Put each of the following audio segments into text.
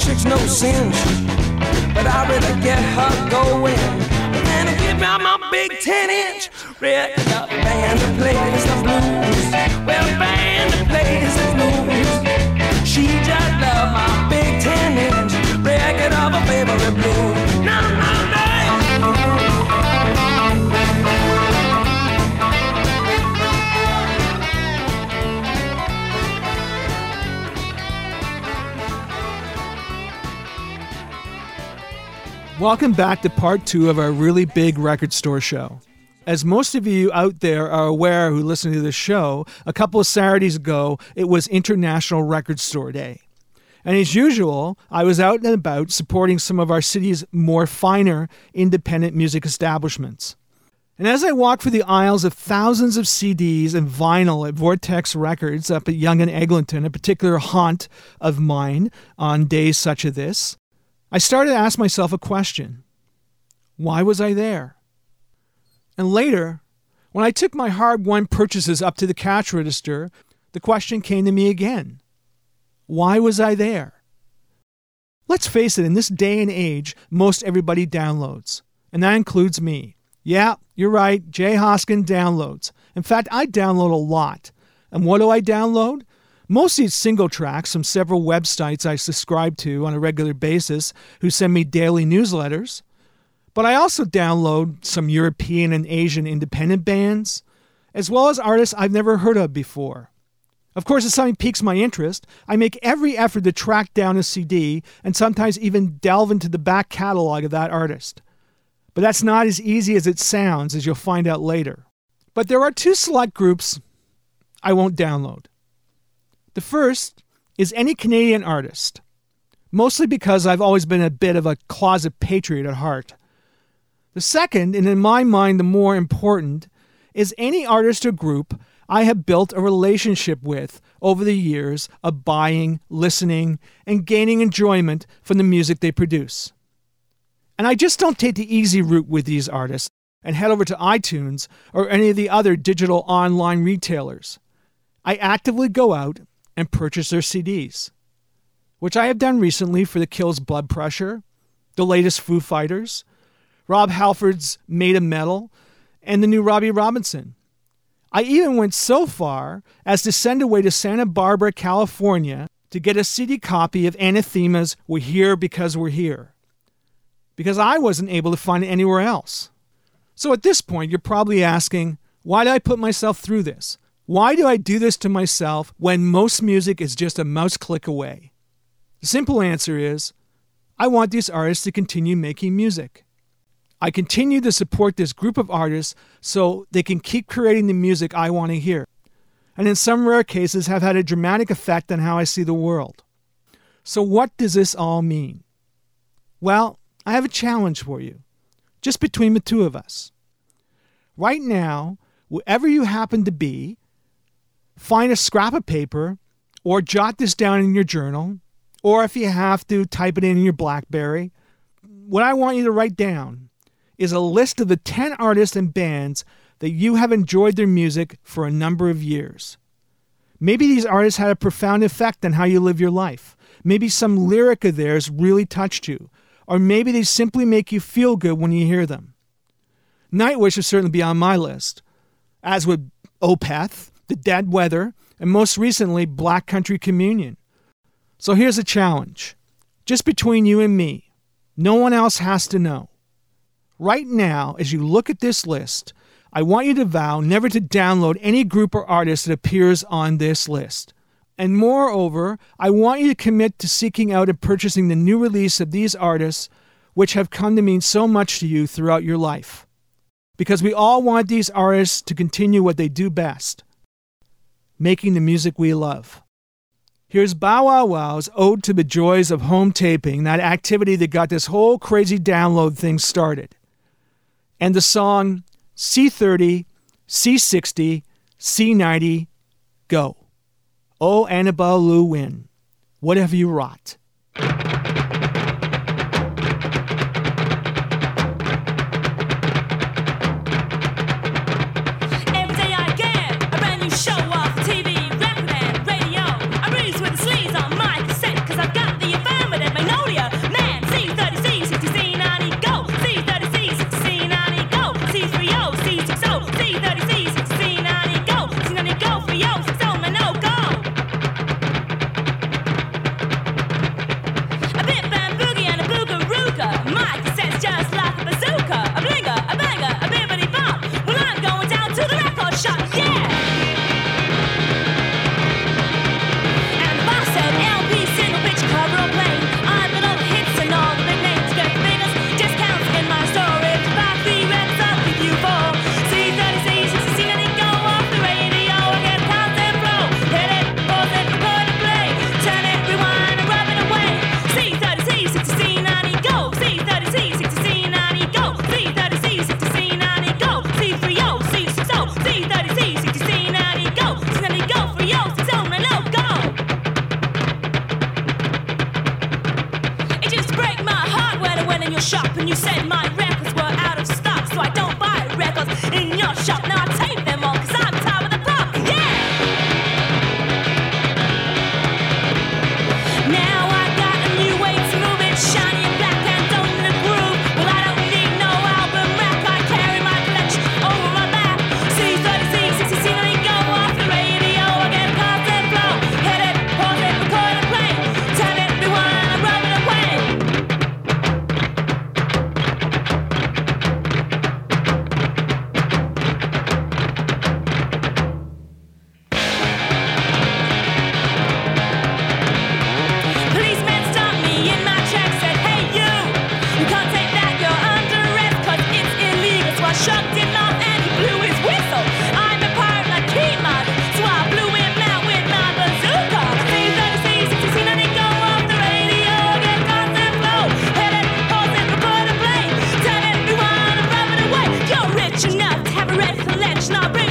chick's no cinch, but I really get her going. And I give out my big 10-inch record up, band that plays the blues. Well, band that plays the blues. She just loved my big 10-inch record of her favorite blues. No, no, no. Welcome back to part 2 of our really big record store show. As most of you out there are aware who listen to this show, a couple of Saturdays ago, it was International Record Store Day. And as usual, I was out and about supporting some of our city's more finer independent music establishments. And as I walked through the aisles of thousands of CDs and vinyl at Vortex Records up at Yonge and Eglinton, a particular haunt of mine on days such as this, I started to ask myself a question. Why was I there? And later, when I took my hard-won purchases up to the cash register, the question came to me again. Why was I there? Let's face it, in this day and age, most everybody downloads. And that includes me. Yeah, you're right, Jay Hoskin downloads. In fact, I download a lot. And what do I download? Mostly it's single tracks from several websites I subscribe to on a regular basis who send me daily newsletters. But I also download some European and Asian independent bands, as well as artists I've never heard of before. Of course, if something piques my interest, I make every effort to track down a CD and sometimes even delve into the back catalog of that artist. But that's not as easy as it sounds, as you'll find out later. But there are 2 select groups I won't download. The first is any Canadian artist, mostly because I've always been a bit of a closet patriot at heart. The second, and in my mind the more important, is any artist or group I have built a relationship with over the years of buying, listening, and gaining enjoyment from the music they produce. And I just don't take the easy route with these artists and head over to iTunes or any of the other digital online retailers. I actively go out and purchase their CDs, which I have done recently for The Kills' Blood Pressure, the latest Foo Fighters, Rob Halford's Made of Metal, and the new Robbie Robinson. I even went so far as to send away to Santa Barbara, California to get a CD copy of Anathema's We're Here Because We're Here, because I wasn't able to find it anywhere else. So at this point, you're probably asking, why did I put myself through this? Why do I do this to myself when most music is just a mouse click away? The simple answer is, I want these artists to continue making music. I continue to support this group of artists so they can keep creating the music I want to hear, and in some rare cases have had a dramatic effect on how I see the world. So what does this all mean? Well, I have a challenge for you, just between the 2 of us. Right now, wherever you happen to be, find a scrap of paper or jot this down in your journal, or if you have to, type it in your BlackBerry. What I want you to write down is a list of the 10 artists and bands that you have enjoyed their music for a number of years. Maybe these artists had a profound effect on how you live your life. Maybe some lyric of theirs really touched you, or maybe they simply make you feel good when you hear them. Nightwish will certainly be on my list, as would Opeth, The Dead Weather, and most recently, Black Country Communion. So here's a challenge. Just between you and me. No one else has to know. Right now, as you look at this list, I want you to vow never to download any group or artist that appears on this list. And moreover, I want you to commit to seeking out and purchasing the new release of these artists, which have come to mean so much to you throughout your life. Because we all want these artists to continue what they do best, making the music we love. Here's Bow Wow Wow's Ode to the Joys of Home Taping, that activity that got this whole crazy download thing started. And the song C30, C60, C90, go. Oh, Annabelle Lou Wynn, what have you wrought? Cause I've got the affirmative, I know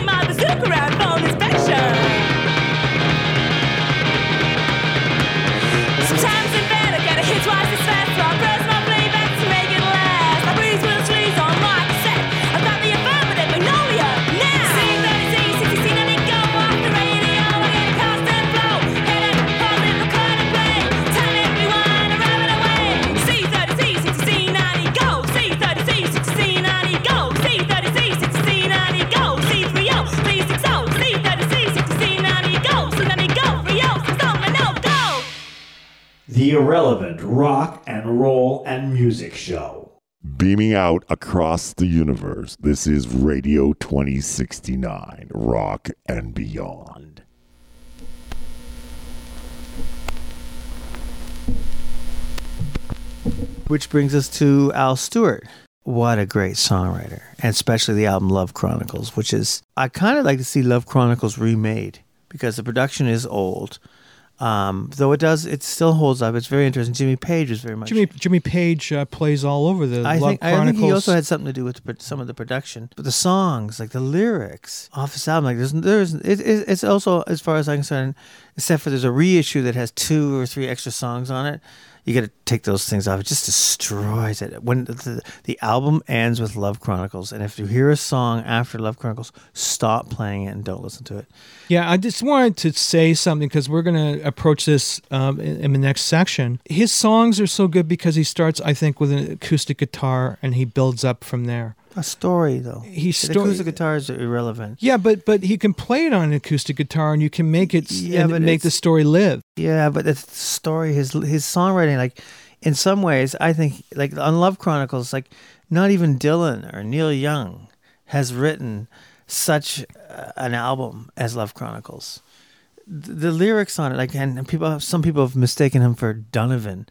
bring my bazooka around for an inspection. Sometimes in bed I get a hit twice as fast, so I press my playback to make it last. I breeze with a sleaze on my cassette. I got the affirmative magnolia now. C30C, 60C, let me go off the radio. I get a constant flow. Hit it, hold it, record and play. Time it, rewind, and rub it away. C30C, 60C, 90, go. C30C, 60C, 90, go. C30C, 60C, 90, go. C30, 360. C30C, 60C, 90, go. So let me go, 30, 60, no, go. The irrelevant rock and roll and music show. Beaming out across the universe, this is Radio 2069, Rock and Beyond. Which brings us to Al Stewart. What a great songwriter, and especially the album Love Chronicles, which is, I kind of like to see Love Chronicles remade because the production is old. Though it still holds up. It's very interesting. Jimmy Page was very much... Jimmy Page plays all over the Love Chronicles. I think he also had something to do with some of the production. But the songs, like the lyrics off this album, like it's also, as far as I'm concerned, except for there's a reissue that has 2 or 3 extra songs on it, you got to take those things off. It just destroys it. When the album ends with Love Chronicles, and if you hear a song after Love Chronicles, stop playing it and don't listen to it. Yeah, I just wanted to say something because we're going to approach this in the next section. His songs are so good because he starts, I think, with an acoustic guitar and he builds up from there. A story, though. The acoustic guitars are irrelevant. Yeah, but he can play it on an acoustic guitar and you can make it make the story live. Yeah, but the story, his songwriting, like in some ways, I think, like on Love Chronicles, like not even Dylan or Neil Young has written such an album as Love Chronicles. The lyrics on it, like, and some people have mistaken him for Donovan,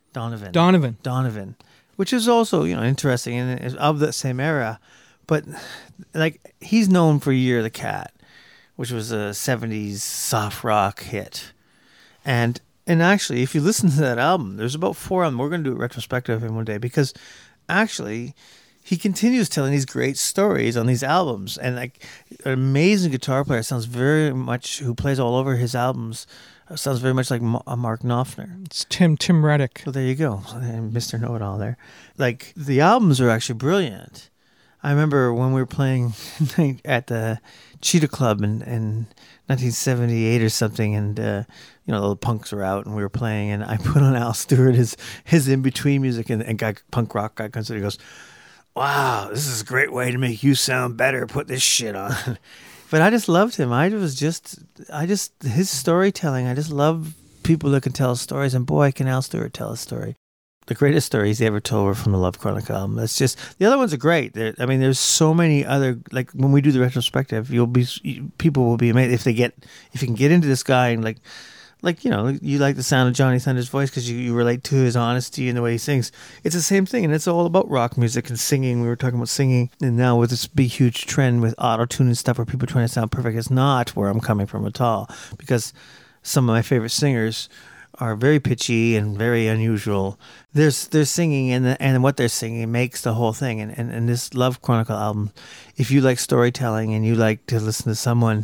which is also, interesting and is of the same era. But like, he's known for Year of the Cat, which was a 70s soft rock hit. And actually, if you listen to that album, there's about 4 of them. We're going to do a retrospective of him one day because actually he continues telling these great stories on these albums. And like, an amazing guitar player who plays all over his albums. Sounds very much like Mark Knopfler. It's Tim Reddick. Well, there you go. Mr. Know-It-All there. Like, the albums are actually brilliant. I remember when we were playing at the Cheetah Club in 1978 or something, and, the punks were out, and we were playing, and I put on Al Stewart, his in-between music, and punk rock guy comes in and he goes, "Wow, this is a great way to make you sound better. Put this shit on." But I just loved him. His storytelling. I just love people that can tell stories. And boy, can Al Stewart tell a story. The greatest stories he ever told were from the Love Chronicle album. It's just, the other ones are great. There's so many other, like when we do the retrospective, people will be amazed if you can get into this guy and you like the sound of Johnny Thunder's voice because you relate to his honesty and the way he sings. It's the same thing, and it's all about rock music and singing. We were talking about singing, and now with this big, huge trend with auto-tune and stuff where people are trying to sound perfect, it's not where I'm coming from at all, because some of my favorite singers are very pitchy and very unusual. They're singing, and what they're singing makes the whole thing. And this Love Chronicle album, if you like storytelling and you like to listen to someone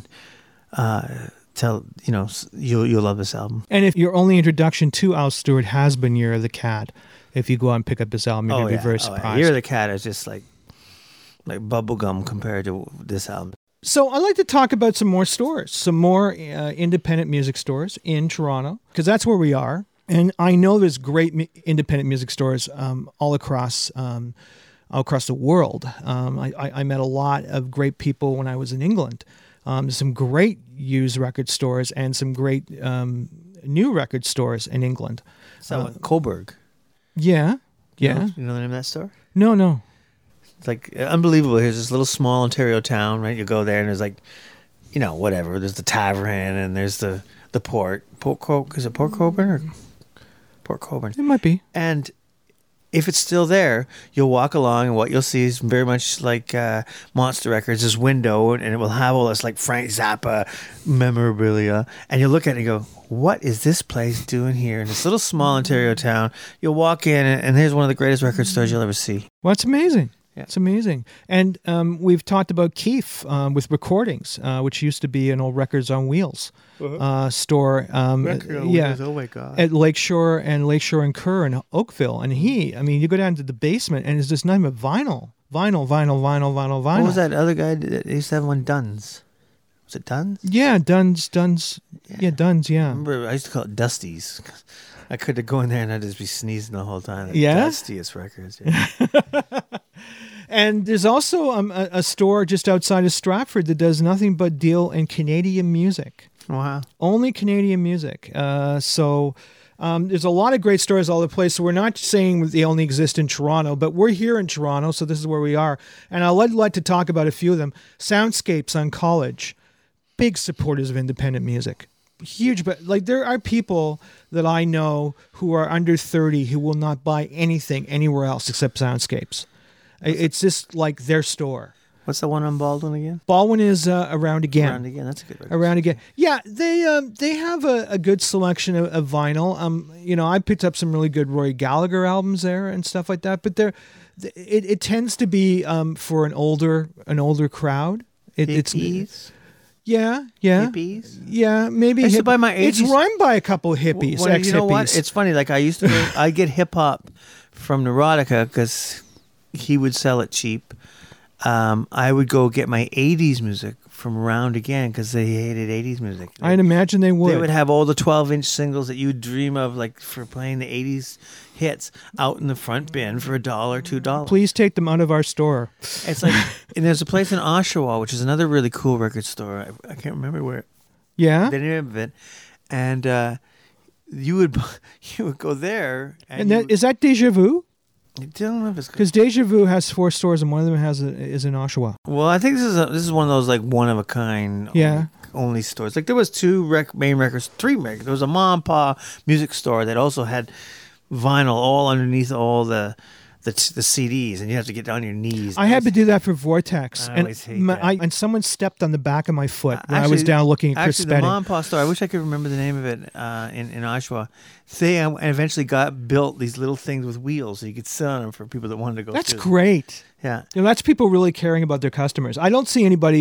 you'll love this album. And if your only introduction to Al Stewart has been Year of the Cat, if you go out and pick up this album, you're going to be very surprised. Yeah. Year of the Cat is just like bubblegum compared to this album. So I'd like to talk about some more stores, some more independent music stores in Toronto, because that's where we are. And I know there's great independent music stores all across the world. I met a lot of great people when I was in England. Some great used record stores and some great new record stores in England. So Coburg. Yeah. You know the name of that store? No. It's like unbelievable. Here's this little small Ontario town, right? You go there and there's like, whatever. There's the tavern and there's the port. Is it Port Coburn or Port Coburn? It might be. And if it's still there, you'll walk along and what you'll see is very much like Monster Records, this window, and it will have all this like Frank Zappa memorabilia. And you'll look at it and go, what is this place doing here in this little small Ontario town? You'll walk in and here's one of the greatest record stores you'll ever see. Well, that's amazing. It's amazing. And we've talked about Keefe with recordings, which used to be an old Records on Wheels store. Wheels, oh my God. At Lakeshore and Kerr in Oakville. And you go down to the basement and it's just nothing but vinyl. Vinyl. What was that other guy that used to have one, Duns? Was it Duns? Yeah, Duns. Yeah, Duns, yeah. I remember I used to call it Dusty's. I could go in there and I'd just be sneezing the whole time. Yeah? Dustiest records. Yeah. And there's also a store just outside of Stratford that does nothing but deal in Canadian music. Wow. Only Canadian music. So there's a lot of great stores all over the place. So we're not saying they only exist in Toronto, but we're here in Toronto, so this is where we are. And I'd like to talk about a few of them. Soundscapes on College. Big supporters of independent music. Huge, but there are people that I know who are under 30 who will not buy anything anywhere else except Soundscapes. It's just like their store. What's the one on Baldwin again? Baldwin is Around Again. Around Again, that's a good record. Around Again. Yeah, they have a good selection of vinyl. I picked up some really good Roy Gallagher albums there and stuff like that, but it tends to be for an older crowd. Hippies? Yeah. Hippies? Yeah, maybe. I used to buy my 80s. It's run by a couple of hippies, Well, you know what? ex-hippies. It's funny. I get hip hop from Neurotica because he would sell it cheap. I would go get my 80s music from Around Again because they hated 80s music. I'd imagine they would. They would have all the 12-inch singles that you would dream of, for playing the 80s hits out in the front bin for $1, $2. Please take them out of our store. It's and there's a place in Oshawa, which is another really cool record store. I can't remember where. Yeah? The name of it. And you would go there. Is that Deja Vu? I don't know if it's because Deja Vu has 4 stores and one of them is in Oshawa. Well, I think this is one of those one of a kind. Yeah. Only stores. There was 3 records. There was a mom and pa music store that also had vinyl all underneath all the CDs, and you have to get down on your knees. I had to do that for Vortex, I always hate that. And someone stepped on the back of my foot when I was down looking at Chris Actually, Spedding. the mom and pa store, I wish I could remember the name of it in Oshawa. They eventually built these little things with wheels so you could sit on them for people that wanted to go. That's great. Yeah. That's people really caring about their customers. I don't see anybody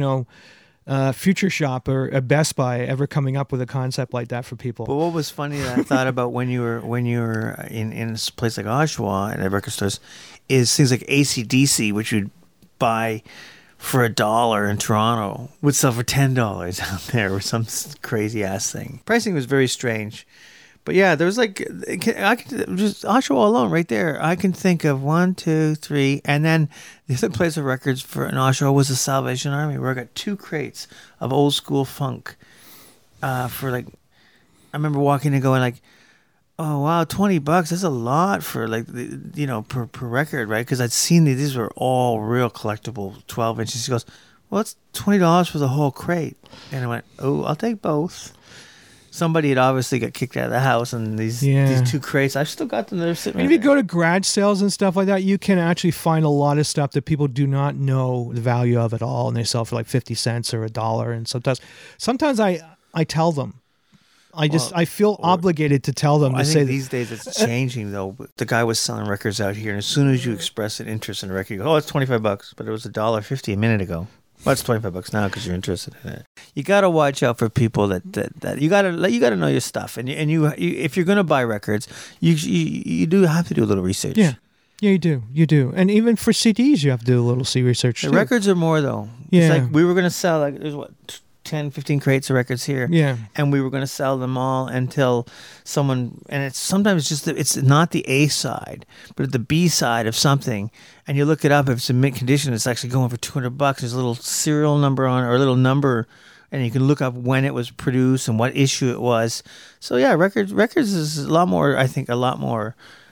at Future Shop or at Best Buy ever coming up with a concept like that for people. But what was funny that I thought about when you were in a place like Oshawa and at record stores is things like AC/DC, which you'd buy for $1 in Toronto, would sell for $10 out there or some crazy ass thing. Pricing was very strange. But yeah, there was I could just Oshawa alone right there. I can think of 1, 2, 3, and then the other place of records for in Oshawa was the Salvation Army, where I got 2 crates of old school funk. I remember walking and going oh wow, $20. That's a lot for per record, right? Because I'd seen these were all real collectible 12 inches. She goes, well, it's $20 for the whole crate, and I went, oh, I'll take both. Somebody had obviously got kicked out of the house, and these 2 crates, I've still got them. They're sitting. And if you go to garage sales and stuff like that, you can actually find a lot of stuff that people do not know the value of at all, and they sell for 50 cents or $1. And sometimes I tell them. I feel obligated to tell them. I think these days it's changing though. The guy was selling records out here, and as soon as you express an interest in a record, you go, "Oh, it's $25," but it was $1.50 a minute ago. Well, it's $25 now because you're interested in it. You got to watch out for people that you got to know your stuff, and you if you're going to buy records, you do have to do a little research. Yeah, you do, and even for CDs, you have to do a little research. The records are more though. Yeah, it's we were going to sell there's 10, 15 crates of records here. Yeah. And we were going to sell them all until someone, and it's sometimes just, it's not the A side, but the B side of something. And you look it up, if it's in mint condition, it's actually going for $200. There's a little serial number on it, or a little number, and you can look up when it was produced and what issue it was. So yeah, records is a lot more, I think, a lot more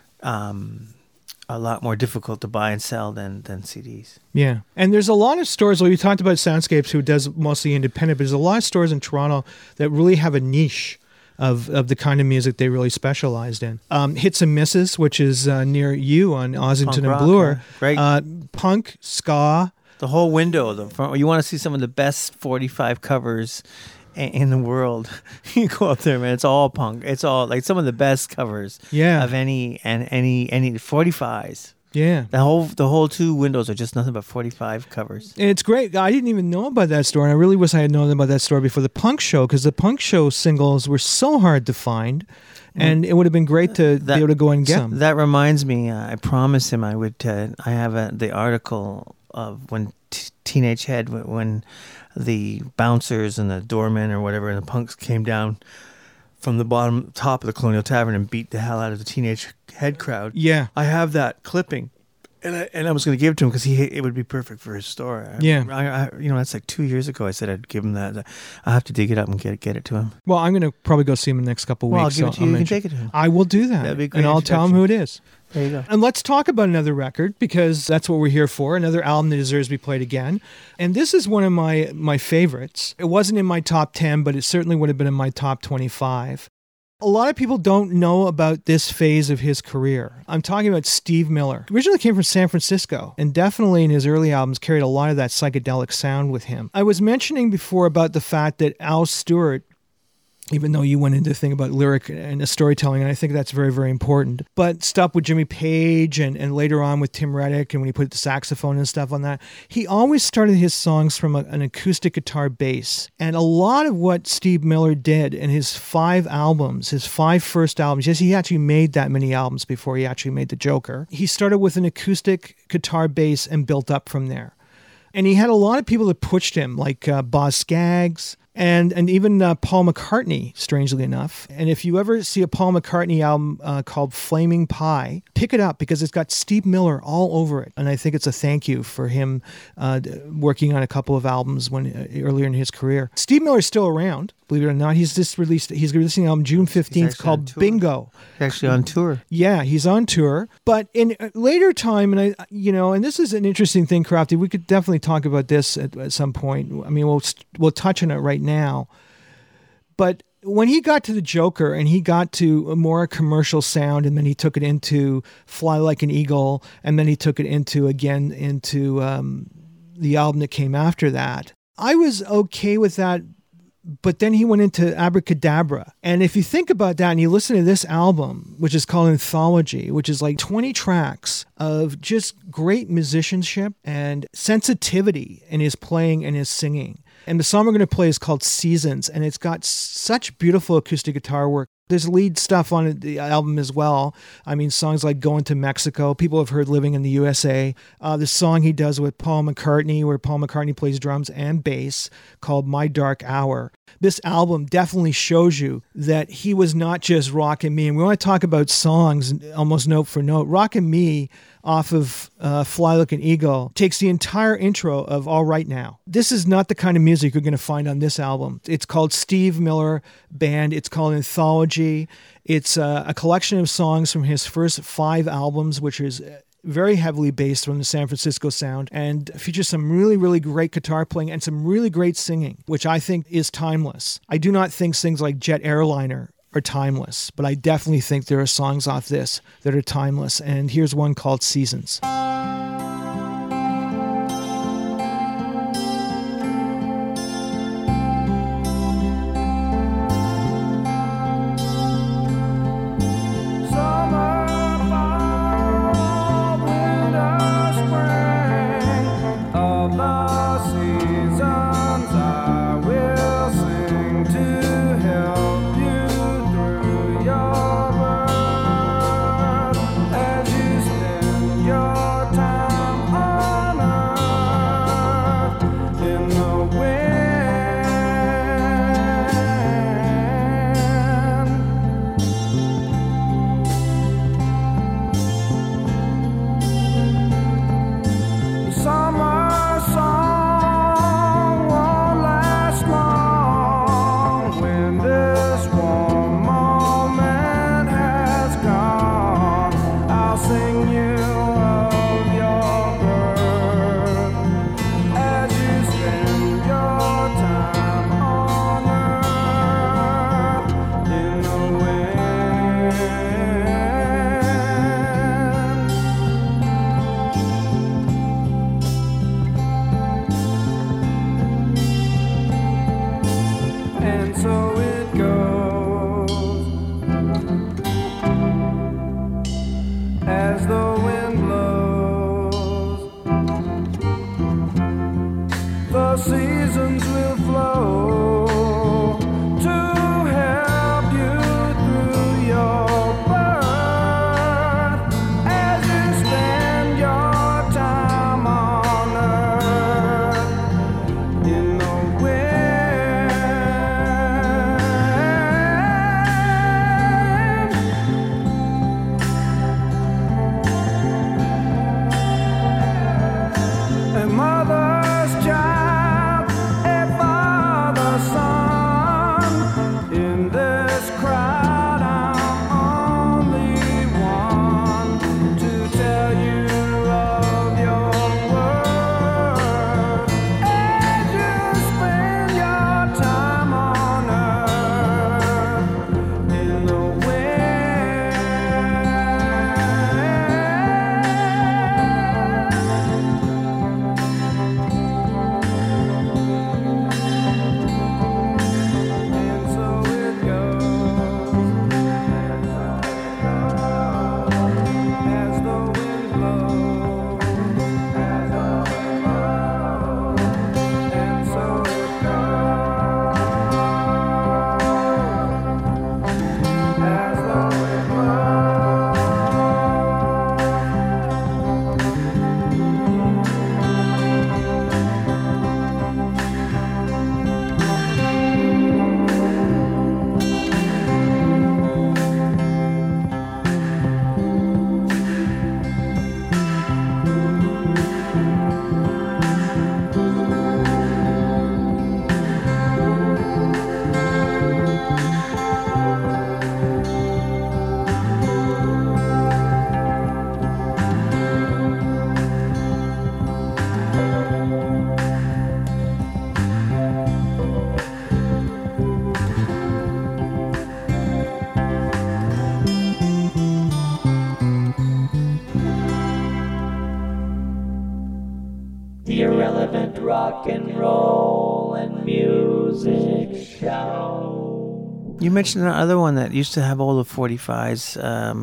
difficult to buy and sell than CDs. Yeah. And there's a lot of stores, well, you talked about Soundscapes, who does mostly independent, but there's a lot of stores in Toronto that really have a niche of the kind of music they really specialized in. Hits and Misses, which is near you on Ossington and Bloor. Great. Punk, ska. The whole window. You want to see some of the best 45 covers in the world. You go up there, man. It's all punk. It's all some of the best covers of any 45s. Yeah. The whole 2 windows are just nothing but 45 covers. And it's great. I didn't even know about that store, and I really wish I had known about that store before the Punk Show, because the Punk Show singles were so hard to find, and it would have been great to be able to go and get them. That reminds me, I promised him I would. I have the article of when Teenage Head, when the bouncers and the doormen or whatever and the punks came down from the top of the Colonial Tavern and beat the hell out of the Teenage Head crowd. Yeah. I have that clipping. And I was going to give it to him because it would be perfect for his store. Yeah. That's like 2 years ago. I said I'd give him that. I have to dig it up and get it to him. Well, I'm going to probably go see him in the next couple of Well, I'll weeks. give it to you. You can take it to him. I will do that. That'd be a great and I'll tell him who it is. There you go. And let's talk about another record, because that's what we're here for, another album that deserves to be played again. And this is one of my favorites. It wasn't in my top 10, but it certainly would have been in my top 25. A lot of people don't know about this phase of his career. I'm talking about Steve Miller. Originally came from San Francisco, and definitely in his early albums carried a lot of that psychedelic sound with him. I was mentioning before about the fact that Al Stewart, even though you went into the thing about lyric and storytelling, and I think that's very, very important. But stuff with Jimmy Page and later on with Tim Reddick, and when he put the saxophone and stuff on that, he always started his songs from an acoustic guitar bass. And a lot of what Steve Miller did in his 5 albums, his 5 first albums, yes, he actually made that many albums before he actually made The Joker. He started with an acoustic guitar bass and built up from there. And he had a lot of people that pushed him, like Boz Scaggs, and even Paul McCartney, strangely enough. And if you ever see a Paul McCartney album called Flaming Pie, pick it up, because it's got Steve Miller all over it. And I think it's a thank you for him working on a couple of albums earlier in his career. Steve Miller's still around, believe it or not. He's releasing an album June 15th called Bingo. He's actually on tour. Yeah, he's on tour. But in later time, and and this is an interesting thing, Crafty. We could definitely talk about this at some point. I mean, we'll touch on it right now. But when he got to The Joker and he got to a more commercial sound, and then he took it into Fly Like an Eagle, and then he took it into the album that came after that, I was okay with that. But then he went into Abracadabra. And if you think about that and you listen to this album, which is called Anthology, which is like 20 tracks of just great musicianship and sensitivity in his playing and his singing. And the song we're going to play is called Seasons, and it's got such beautiful acoustic guitar work. There's lead stuff on the album as well. I mean, songs like Going to Mexico. People have heard Living in the USA. The song he does with Paul McCartney, where Paul McCartney plays drums and bass, called My Dark Hour. This album definitely shows you that he was not just Rockin' Me. And we want to talk about songs almost note for note. Rockin' Me off of Fly Like an Eagle takes the entire intro of All Right Now. This is not the kind of music you're going to find on this album. It's called Steve Miller Band. It's called Anthology. It's a collection of songs from his first 5 albums, which is very heavily based from the San Francisco sound, and features some really, really great guitar playing and some really great singing, which I think is timeless. I do not think things like Jet Airliner are timeless, but I definitely think there are songs off this that are timeless, and here's one called Seasons. Your rock and roll and music show. You mentioned another one that used to have all the 45s.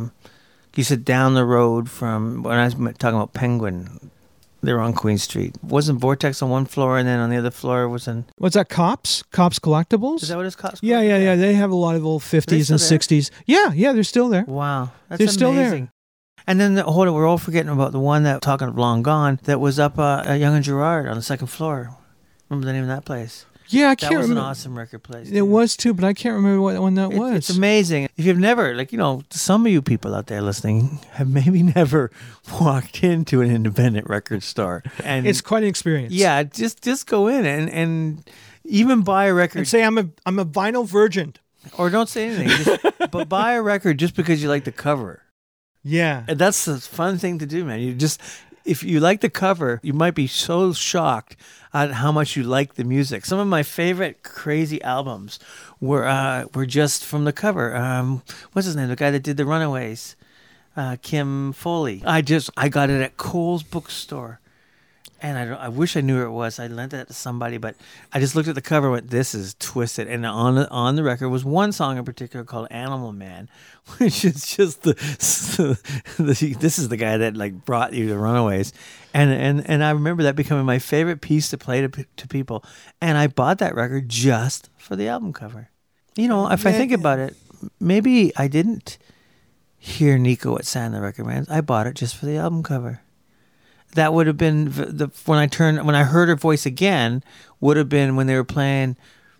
You said down the road from, when I was talking about Penguin, they were on Queen Street. Wasn't Vortex on one floor and then on the other floor was in... What's that, Cops? Cops Collectibles? Is that what it's called? Yeah. They have a lot of old 50s and 60s. Yeah, they're still there. Wow. That's They're still there. amazing. And then, hold on, we're all forgetting about the one that, talking of long gone, that was up at Young and Gerard on the second floor. Remember the name of that place? Yeah, I That can't was remember. an awesome record place. It was too, but I can't remember what one that was. It's amazing. If you've never, some of you people out there listening have maybe never walked into an independent record store. And It's quite an experience. yeah, just go in and even buy a record. And say I'm a vinyl virgin. Or don't say anything. But buy a record just because you like the cover. Yeah. And that's the fun thing to do, man. If you like the cover, you might be so shocked at how much you like the music. Some of my favorite crazy albums were just from the cover. What's his name? The guy that did The Runaways, Kim Foley. I got it at Kohl's bookstore. And I wish I knew where it was. I lent that to somebody, but I just looked at the cover and went, this is twisted. And on the record was one song in particular called Animal Man, which is just this is the guy that brought you to Runaways. And I remember that becoming my favorite piece to play to people. And I bought that record just for the album cover. If I think about it, maybe I didn't hear Nico at San the Record Man. I bought it just for the album cover. That would have been when I heard her voice again, would have been when they were playing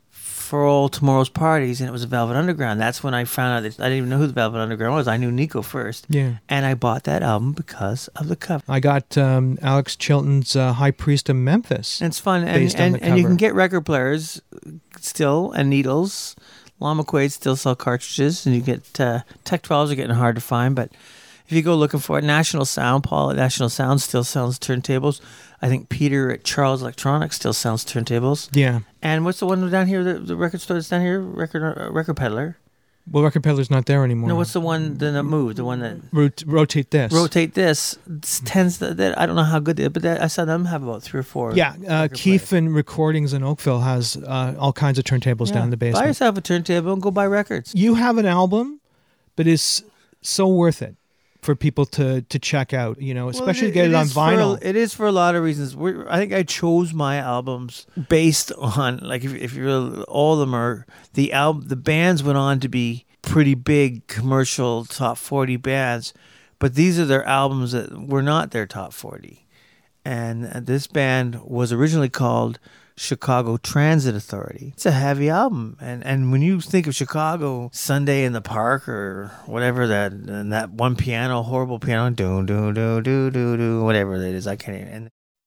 For All Tomorrow's Parties, and it was a Velvet Underground. That's when I found out that I didn't even know who the Velvet Underground was. I knew Nico first. Yeah. And I bought that album because of the cover. I got Alex Chilton's High Priest of Memphis. And it's fun. Based on the And you cover. can get record players still and needles. Lon McQuaid still sell cartridges, and you get Tech 12s are getting hard to find, but if you go looking for it, National Sound, Paul at National Sound still sells turntables. I think Peter at Charles Electronics still sells turntables. Yeah. And what's the one down here, the record store that's down here? Record Peddler. Well, Record Peddler's not there anymore. No, what's the one that moved? The one that... Rotate This. Rotate This. Tends to, I don't know how good they are, but I saw them have about 3 or 4. Yeah, Keith and Recordings in Oakville has all kinds of turntables down in the basement. Buy yourself a turntable and go buy records. You have an album, but it's so worth it for people to check out, especially to get it on vinyl. It is for a lot of reasons. I think I chose my albums based on, if you're all of them are, the bands went on to be pretty big commercial top 40 bands, but these are their albums that were not their top 40. And this band was originally called Chicago Transit Authority. It's a heavy album, and when you think of Chicago, Sunday in the Park or whatever, that one piano, horrible piano, do do do do do do, whatever that is, I can't even.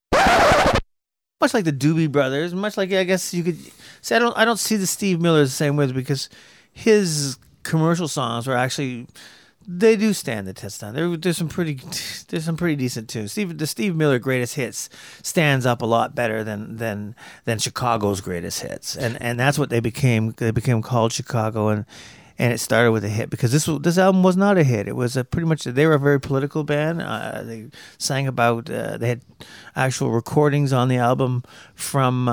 And much like the Doobie Brothers, much like I guess you could say, I don't see the Steve Miller the same way because his commercial songs were actually. They do stand the test of time. There's some pretty decent tunes. The Steve Miller greatest hits stands up a lot better than Chicago's greatest hits, and that's what they became. They became called Chicago, and it started with a hit because this album was not a hit. It was they were a very political band. They sang about they had actual recordings on the album from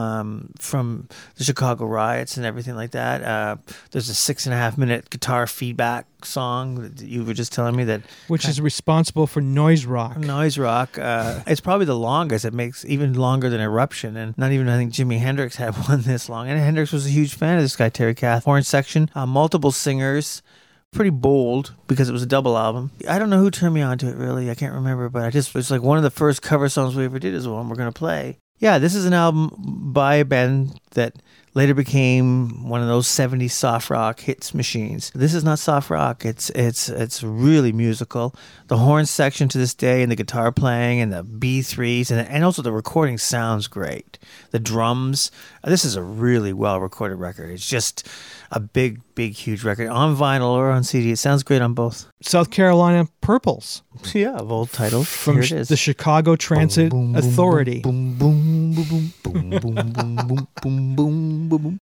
the Chicago riots and everything like that. There's a 6.5-minute guitar feedback song that you were just telling me which is responsible for noise rock. Noise rock. It's probably the longest. It makes even longer than Eruption, and not even I think Jimi Hendrix had one this long. And Hendrix was a huge fan of this guy Terry Kath. Horn section, multiple singers. Pretty bold because it was a double album. I don't know who turned me on to it really. I can't remember, but it's like one of the first cover songs we ever did is the one we're going to play. Yeah, this is an album by a band that later became one of those 70s soft rock hits machines. This is not soft rock. It's really musical. The horn section to this day and the guitar playing and the B3s and also the recording sounds great. The drums. This is a really well recorded record. It's just a big, huge record on vinyl or on CD. It sounds great on both. South Carolina Purples. Yeah, of old titles. From Here it is. the Chicago Transit Boom, boom, boom, Authority. Boom, boom, boom, boom, boom, boom, boom, boom, boom, boom, boom.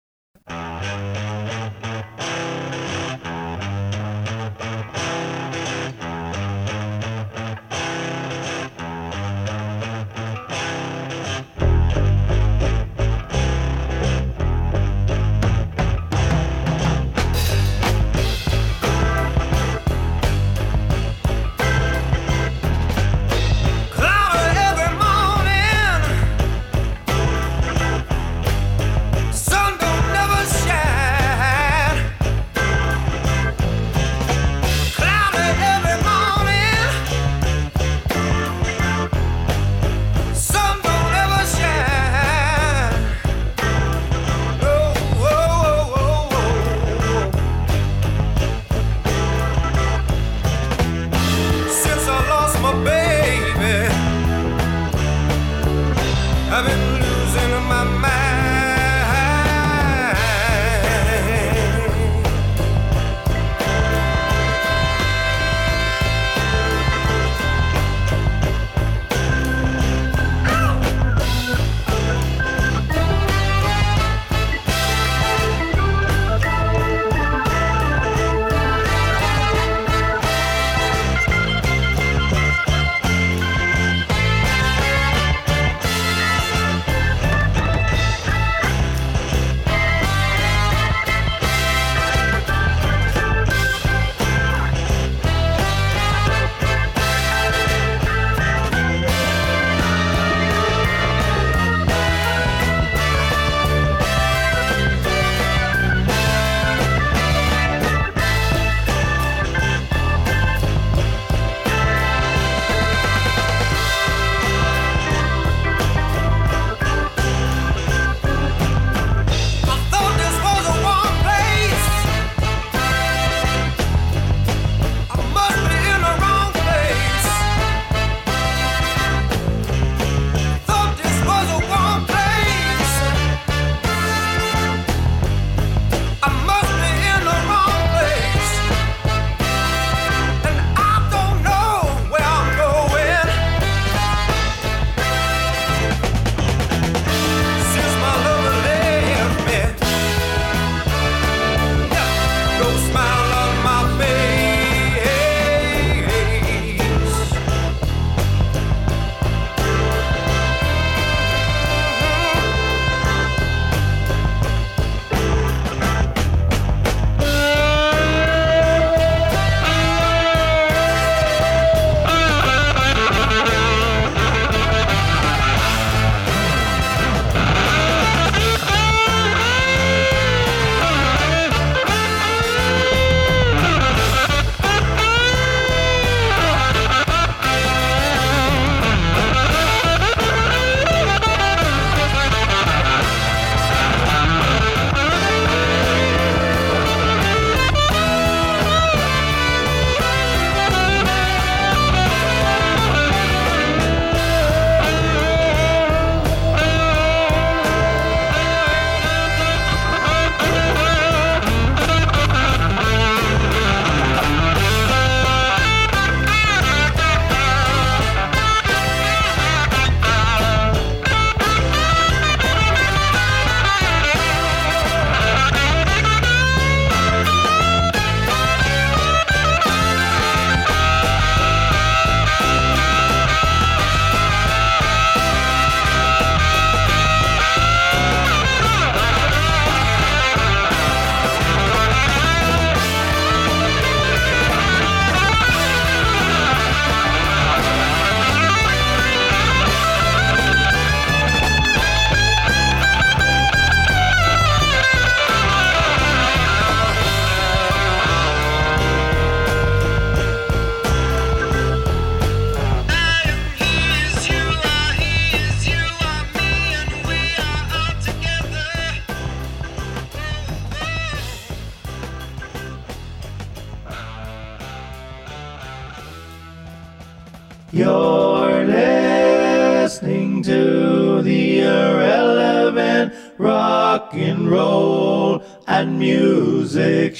You're listening to the Irrelevant Rock and Roll and Music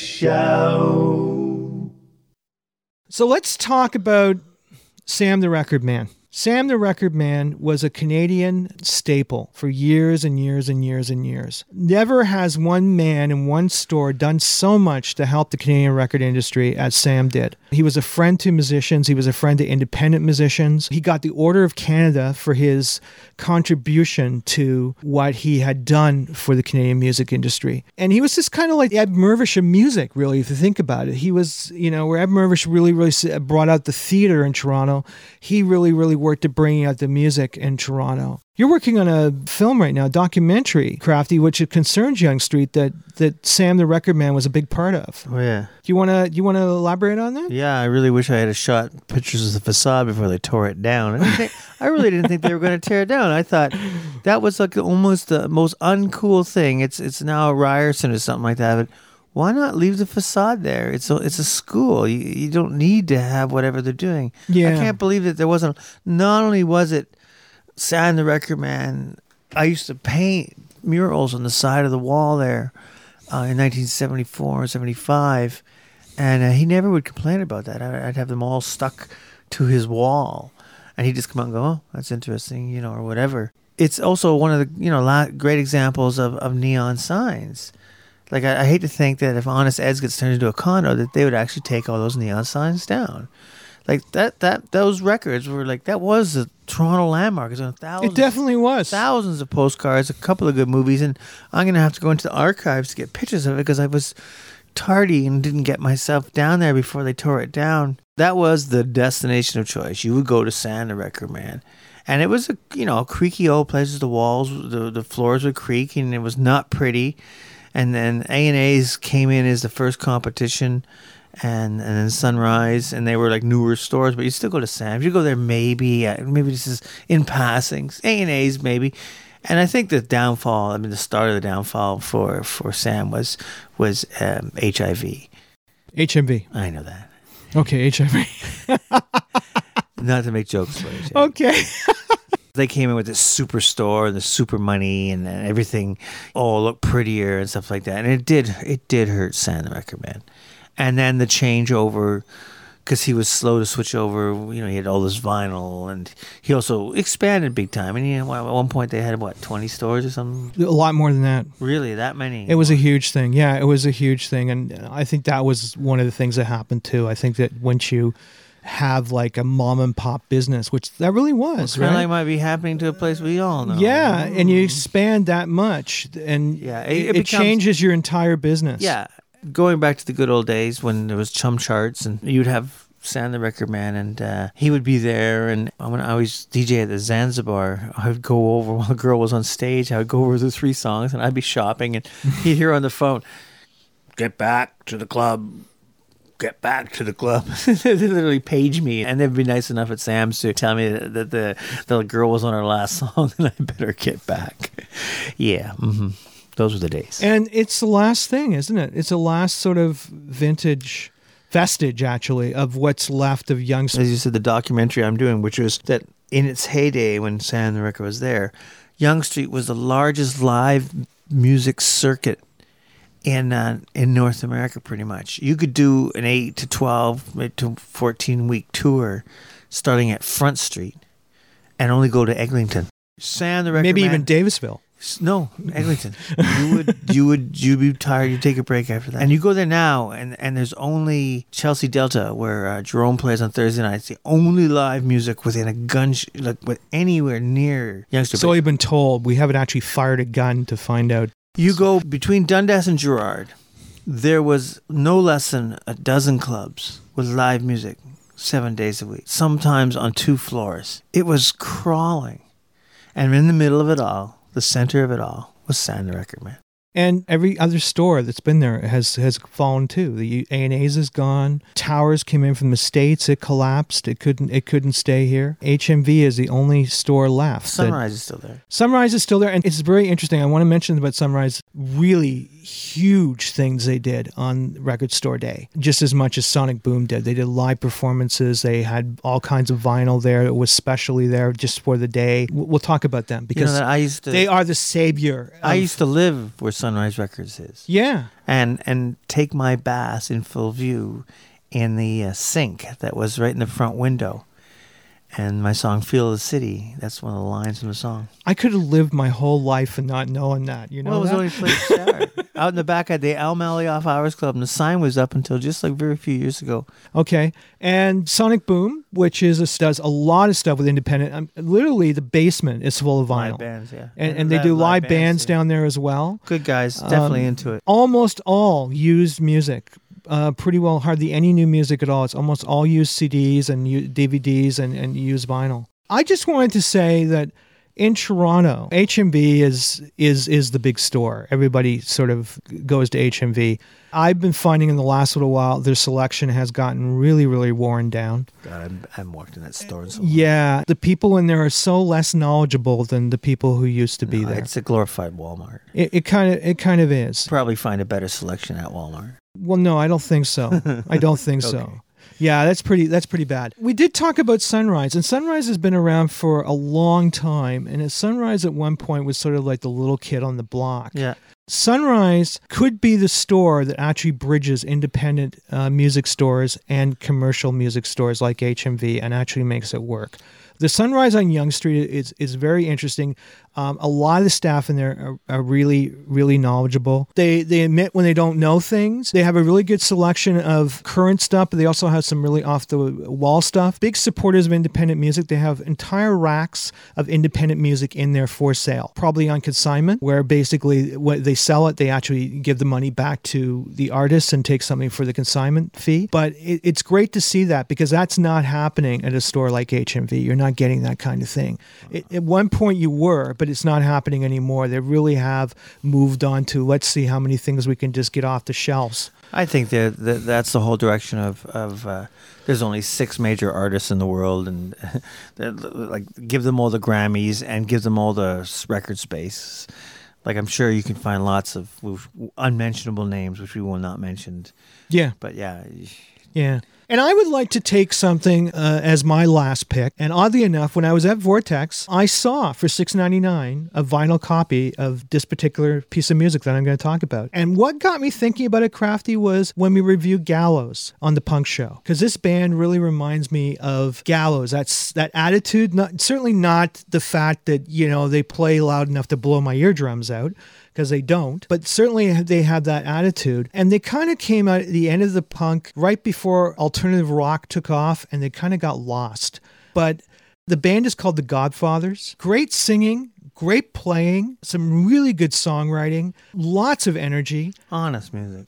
Show. So let's talk about Sam the Record Man. Sam the Record Man was a Canadian staple for years and years and years and years. Never has one man in one store done so much to help the Canadian record industry as Sam did. He was a friend to musicians. He was a friend to independent musicians. He got the Order of Canada for his contribution to what he had done for the Canadian music industry. And he was just kind of like Ed Mirvish of music, really, if you think about it. He was, where Ed Mirvish really brought out the theater in Toronto, he really worked at bringing out the music in Toronto. You're working on a film right now, a documentary, Crafty, which concerns Yonge Street that Sam the Record Man was a big part of. Oh, yeah. Do you want to elaborate on that? Yeah, I really wish I had shot pictures of the facade before they tore it down. I really didn't think they were going to tear it down. I thought that was like almost the most uncool thing. It's now a Ryerson or something like that, but why not leave the facade there? It's a school. You don't need to have whatever they're doing. Yeah. I can't believe that there wasn't. Not only was it Sam the Record Man, I used to paint murals on the side of the wall there in 1974 or 75, and he never would complain about that. I'd have them all stuck to his wall, and he'd just come out and go, "Oh, that's interesting," or whatever. It's also one of the great examples of neon signs. Like, I hate to think that if Honest Ed's gets turned into a condo, that they would actually take all those neon signs down. Like, those records were like, that was a Toronto landmark. It definitely was. Thousands of postcards, a couple of good movies, and I'm going to have to go into the archives to get pictures of it because I was tardy and didn't get myself down there before they tore it down. That was the destination of choice. You would go to Sam the Record Man. And it was a creaky old place. The walls, the floors would creak, and it was not pretty. And then A&A's came in as the first competition, and then Sunrise, and they were like newer stores, but you still go to Sam's. You go there maybe this is in passing. A&A's maybe. And I think the start of the downfall for Sam was HIV. HMV. I know that. Okay, HIV. Not to make jokes about it. Okay. They came in with this super store and the super money and everything all looked prettier and stuff like that. And it did hurt Sam the Record Man. And then the changeover, because he was slow to switch over, he had all this vinyl, and he also expanded big time. And at one point they had 20 stores or something? A lot more than that. Really, that many? It was a huge thing. Yeah, it was a huge thing. And I think that was one of the things that happened too. I think that once you have like a mom and pop business, which that really was, right? Like might be happening to a place we all know. Yeah, and you expand that much, and it changes your entire business. Yeah, going back to the good old days when there was Chum Charts, and you'd have Sam the Record Man, and he would be there. And when I was DJ at the Zanzibar, I would go over while the girl was on stage. I would go over the 3 songs, and I'd be shopping, and he'd hear on the phone, "Get back to the club. Get back to the club." They literally page me, and they'd be nice enough at Sam's to tell me that the girl was on her last song, and I better get back. Yeah, those were the days. And it's the last thing, isn't it? It's the last sort of vestige, actually, of what's left of Yonge Street. As you said, the documentary I'm doing, which was that in its heyday when Sam the Record was there, Yonge Street was the largest live music circuit in North America, pretty much. You could do an 8 to 12 to 14-week tour starting at Front Street and only go to Eglinton. Sam the Record Maybe Man, even Davisville. No, Eglinton. You'd be tired. You'd take a break after that. And you go there now, and there's only Chelsea Delta, where Jerome plays on Thursday nights. The only live music within a gun, with anywhere near Yonge Street. So you've been told. We haven't actually fired a gun to find out. You go between Dundas and Gerrard, there was no less than a dozen clubs with live music 7 days a week, sometimes on 2 floors. It was crawling. And in the middle of it all, the center of it all, was Sam the Record Man. And every other store that's been there has fallen too. The A&A's is gone. Towers came in from the States. It collapsed. It couldn't stay here. HMV is the only store left. Sunrise is still there. Sunrise is still there. And it's very interesting. I want to mention about Sunrise. Really huge things they did on Record Store Day, just as much as Sonic Boom did. They did live performances. They had all kinds of vinyl there. It was specially there just for the day. We'll talk about them because they are the savior. I used to live where Sunrise Records is. Yeah. And take my bath in full view in the sink that was right in the front window. And my song "Feel the City," that's one of the lines in the song. I could have lived my whole life and not knowing that, you know. Well, it was that? only place to start. Out in the back at the Al Mally Off Hours Club, and the sign was up until just like very few years ago. Okay. And Sonic Boom, which does a lot of stuff with independent. Literally, the basement is full of vinyl. Live bands, yeah. And they do live bands down there as well. Good guys, definitely into it. Almost all used music. Pretty well, hardly any new music at all. It's almost all used CDs and DVDs and used vinyl. I just wanted to say that in Toronto, HMV is the big store. Everybody sort of goes to HMV. I've been finding in the last little while their selection has gotten really, really worn down. God, I haven't walked in that store in so long. Yeah, the people in there are so less knowledgeable than the people who used to be there. It's a glorified Walmart. It kind of is. Probably find a better selection at Walmart. Well, no, I don't think so. I don't think Okay. so. Yeah, that's pretty bad. We did talk about Sunrise, and Sunrise has been around for a long time. And Sunrise at one point was sort of like the little kid on the block. Yeah. Sunrise could be the store that actually bridges independent music stores and commercial music stores like HMV and actually makes it work. The Sunrise on Yonge Street is very interesting. A lot of the staff in there are really, really knowledgeable. They admit when they don't know things. They have a really good selection of current stuff, but they also have some really off-the-wall stuff. Big supporters of independent music. They have entire racks of independent music in there for sale, probably on consignment, where basically when they sell it, they actually give the money back to the artists and take something for the consignment fee. But it's great to see that because that's not happening at a store like HMV. You're not getting that kind of thing. At one point you were, but it's not happening anymore. They really have moved on to let's see how many things we can just get off the shelves. I think that's the whole direction of there's only 6 major artists in the world, and like give them all the Grammys and give them all the record space. Like I'm sure you can find lots of unmentionable names, which we will not mention. Yeah. But yeah. Yeah. And I would like to take something as my last pick. And oddly enough, when I was at Vortex, I saw for $6.99 a vinyl copy of this particular piece of music that I'm going to talk about. And what got me thinking about it, Crafty, was when we reviewed Gallows on the Punk Show. Because this band really reminds me of Gallows. That's that attitude. Certainly not the fact that, they play loud enough to blow my eardrums out, because they don't, but certainly they have that attitude. And they kind of came out at the end of the punk right before alternative rock took off, and they kind of got lost. But the band is called The Godfathers. Great singing, great playing, some really good songwriting, lots of energy. Honest music,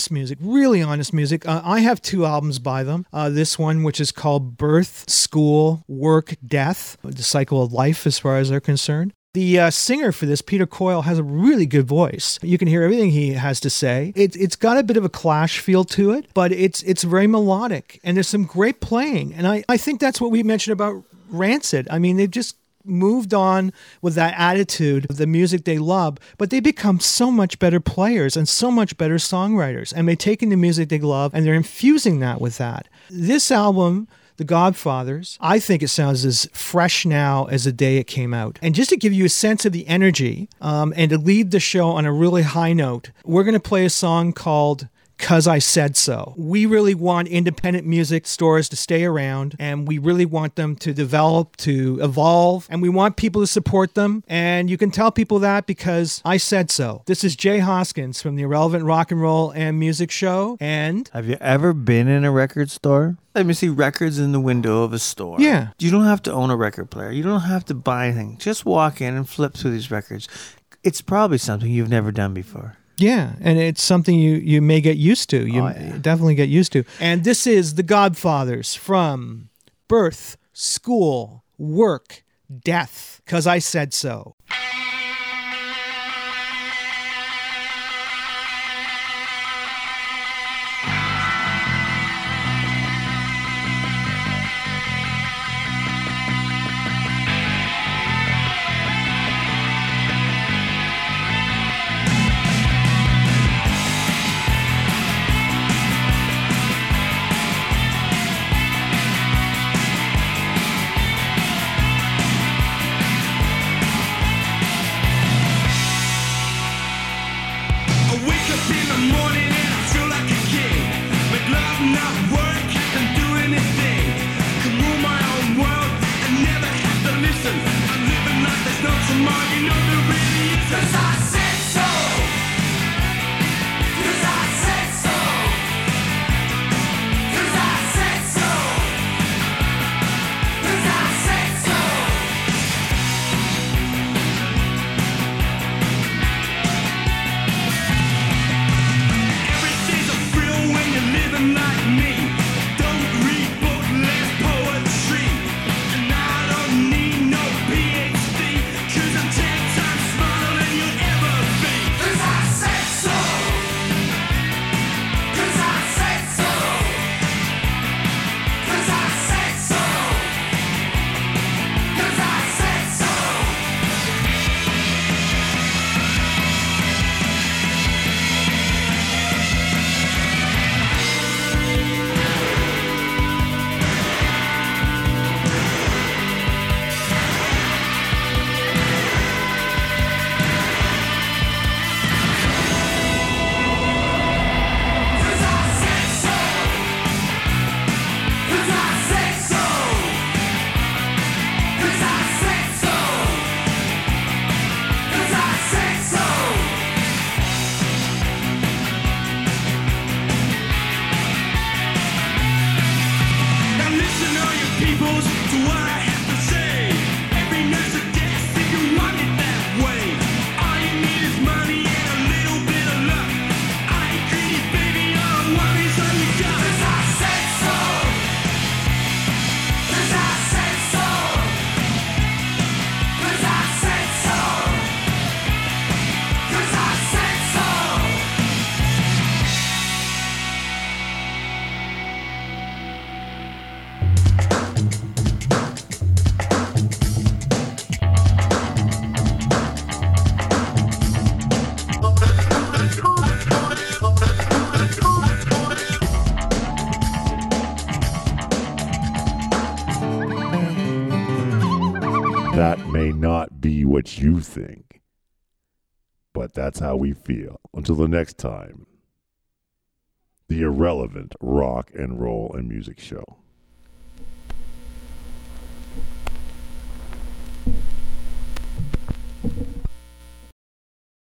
really honest music. I have 2 albums by them. This one, which is called Birth, School, Work, Death, the cycle of life as far as they're concerned. The singer for this, Peter Coyle, has a really good voice. You can hear everything he has to say. It's got a bit of a Clash feel to it, but it's very melodic, and there's some great playing. And I think that's what we mentioned about Rancid. I mean, they've just moved on with that attitude of the music they love, but they become so much better players and so much better songwriters. And they're taking the music they love, and they're infusing that with that. This album, The Godfathers, I think it sounds as fresh now as the day it came out. And just to give you a sense of the energy and to leave the show on a really high note, we're going to play a song called 'Cause I Said So. We really want independent music stores to stay around, and we really want them to develop, to evolve, and we want people to support them. And you can tell people that because I said so. This is Jay Hoskins from the Irrelevant Rock and Roll and Music Show. And have you ever been in a record store? Let me see records in the window of a store. Yeah. You don't have to own a record player. You don't have to buy anything. Just walk in and flip through these records. It's probably something you've never done before. Yeah, and it's something you may get used to. You definitely get used to. And this is The Godfathers from Birth, School, Work, Death, 'Cause I Said So. That may not be what you think, but that's how we feel. Until the next time, the irrelevant rock and roll and music show.